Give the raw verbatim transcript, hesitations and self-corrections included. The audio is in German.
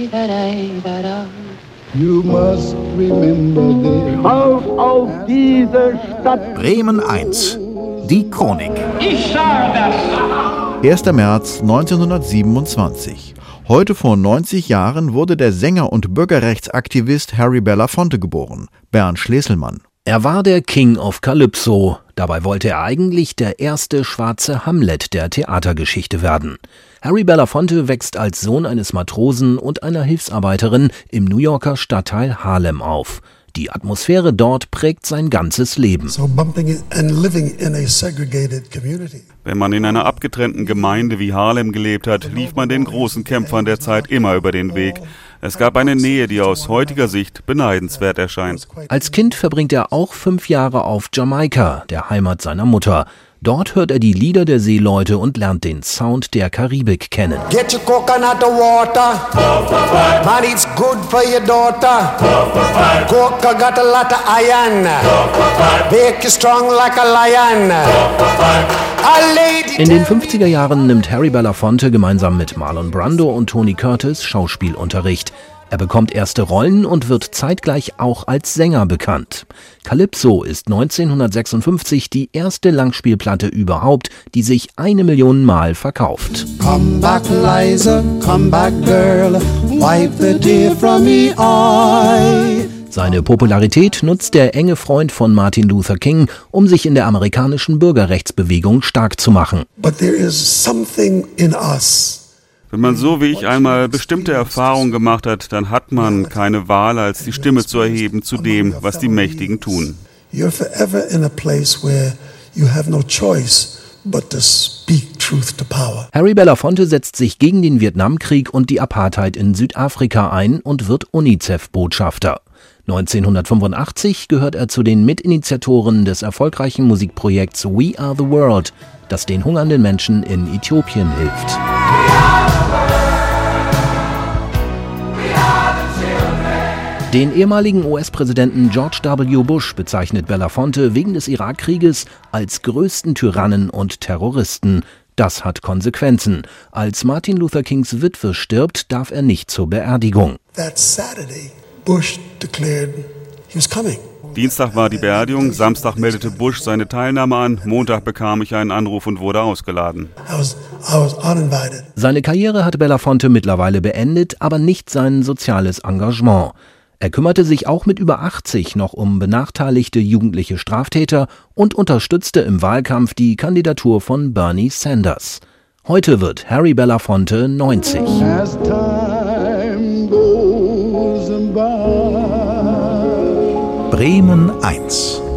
You must remember this. Auf, auf diese Stadt! Bremen eins. Die Chronik. Ich sage das! erster März neunzehnhundertsiebenundzwanzig. Heute vor neunzig Jahren wurde der Sänger und Bürgerrechtsaktivist Harry Belafonte geboren, Bernd Schleselmann. Er war der King of Calypso. Dabei wollte er eigentlich der erste schwarze Hamlet der Theatergeschichte werden. Harry Belafonte wächst als Sohn eines Matrosen und einer Hilfsarbeiterin im New Yorker Stadtteil Harlem auf. Die Atmosphäre dort prägt sein ganzes Leben. Wenn man in einer abgetrennten Gemeinde wie Harlem gelebt hat, lief man den großen Kämpfern der Zeit immer über den Weg. Es gab eine Nähe, die aus heutiger Sicht beneidenswert erscheint. Als Kind verbringt er auch fünf Jahre auf Jamaika, der Heimat seiner Mutter. Dort hört er die Lieder der Seeleute und lernt den Sound der Karibik kennen. Get your coconut water. Man, it's good for your daughter. Coca got a lot of iron. Make you strong like a lion. In den fünfziger Jahren nimmt Harry Belafonte gemeinsam mit Marlon Brando und Tony Curtis Schauspielunterricht. Er bekommt erste Rollen und wird zeitgleich auch als Sänger bekannt. Calypso ist neunzehnhundertsechsundfünfzig die erste Langspielplatte überhaupt, die sich eine Million Mal verkauft. Come back, Liza, come back, girl, wipe the tear from me eye. Seine Popularität nutzt der enge Freund von Martin Luther King, um sich in der amerikanischen Bürgerrechtsbewegung stark zu machen. But there is something in us. Wenn man so wie ich einmal bestimmte Erfahrungen gemacht hat, dann hat man keine Wahl, als die Stimme zu erheben zu dem, was die Mächtigen tun. You're forever in a place where you have no choice but to speak truth to power. Harry Belafonte setzt sich gegen den Vietnamkrieg und die Apartheid in Südafrika ein und wird UNICEF-Botschafter. neunzehnhundertfünfundachtzig gehört er zu den Mitinitiatoren des erfolgreichen Musikprojekts We Are the World, das den hungernden Menschen in Äthiopien hilft. Den ehemaligen U S-Präsidenten George W. Bush bezeichnet Belafonte wegen des Irakkrieges als größten Tyrannen und Terroristen. Das hat Konsequenzen. Als Martin Luther Kings Witwe stirbt, darf er nicht zur Beerdigung. That Saturday, Bush declared he was coming. Dienstag war die Beerdigung, Samstag meldete Bush seine Teilnahme an, Montag bekam ich einen Anruf und wurde ausgeladen. I was, I was uninvited. Seine Karriere hat Belafonte mittlerweile beendet, aber nicht sein soziales Engagement. Er kümmerte sich auch mit über achtzig noch um benachteiligte jugendliche Straftäter und unterstützte im Wahlkampf die Kandidatur von Bernie Sanders. Heute wird Harry Belafonte neunzig. As time goes by. Bremen eins.